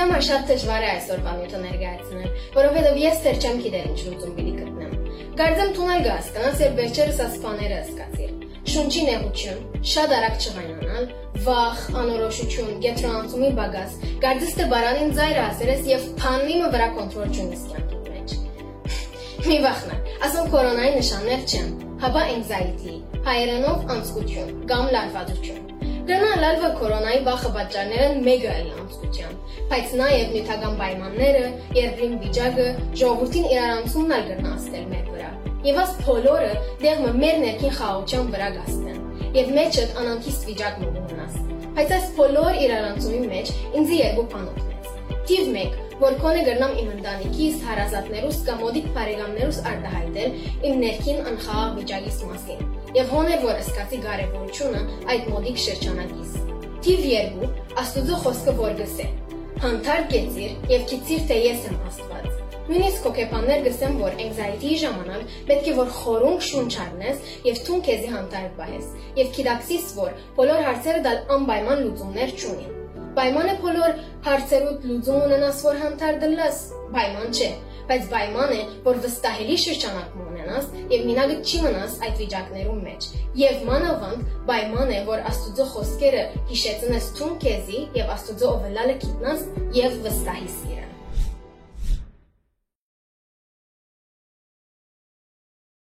համար շատ դժվար է այսօրվա միտը ներկայացնել, որովհետև ես դեռ չեմ գիտեր ինչ լուծում պիտի գտնեմ։ Կարծեմ դու այլ կհասկանաս, երբ վերջերս այս բաները հասկացիր։ Շունչի նեղություն, շատ արագ չղայնանալ, վախ, անորոշություն, կենտրոնացումի բագաս, կարծես թե բարանին ծայրը ասել ես եւ փաննիմը վրա կոնտրոլ չունես կյանքիդ մեջ։ Մի վախնա, ասում կորոնայի նշաններ չեն, հապա anxiety, հայերենով անձկություն կամ լարվածություն։ Դրանալ լալվը կորոնայի վախը պատճառները մեկը էլ անձկության, բայց նաև նյութական պայմանները, երկրին վիճակը, ժողովրդին իրարանցումն ալ գրնաստել մեր վրա։ Եվ այս բոլորը դեղը մեր ներքին խաղաղության վրա գաստեն, եւ մեջդ անանքիստ վիճակ մնաս։ Բայց այս բոլոր իրարանցումի մեջ ինձ երկու բան օգնեց։ Թիվ 1, որ կոնե գրնամ իմ ընտանիքիս, հարազատներուս կամ մոդիկ բարեկամներուս արտահայտել իմ ներքին անխաղաղ վիճակիս մասին, եւ հոներ որ ըսկացի կարեւորությունը այդ մոդիկ շրջանակից։ Թիվ 2, Աստուծո խոսքը որ գսե. Հանդարտ կեցիր եւ գիտիր թե ես եմ Աստված։ Նույնիսկ հոգեբաններ գսեն, որ anxiety-ի ժամանակ պետք է որ խորունկ շունչ առնես եւ թուն քեզի հանդարտ պահես, եւ գիտակցես, որ բոլոր հարցերը դալ անպայման լուծումներ չունին։ Պայման է բոլոր հարցերուդ լուծում ունենաս, որ հանդարտ դլաս, պայման չէ, բայց պայման է, որ վստահելի շրջանակում ունենաս եւ մինագը չի մնաս այդ վիճակներում մեջ։ Եվ մանավանդ պայման է, որ Աստուծո խոսքերը հիշեցնես թուն քեզի եւ Աստուծո ովելալը գիտնաս եւ վստահի սիրը։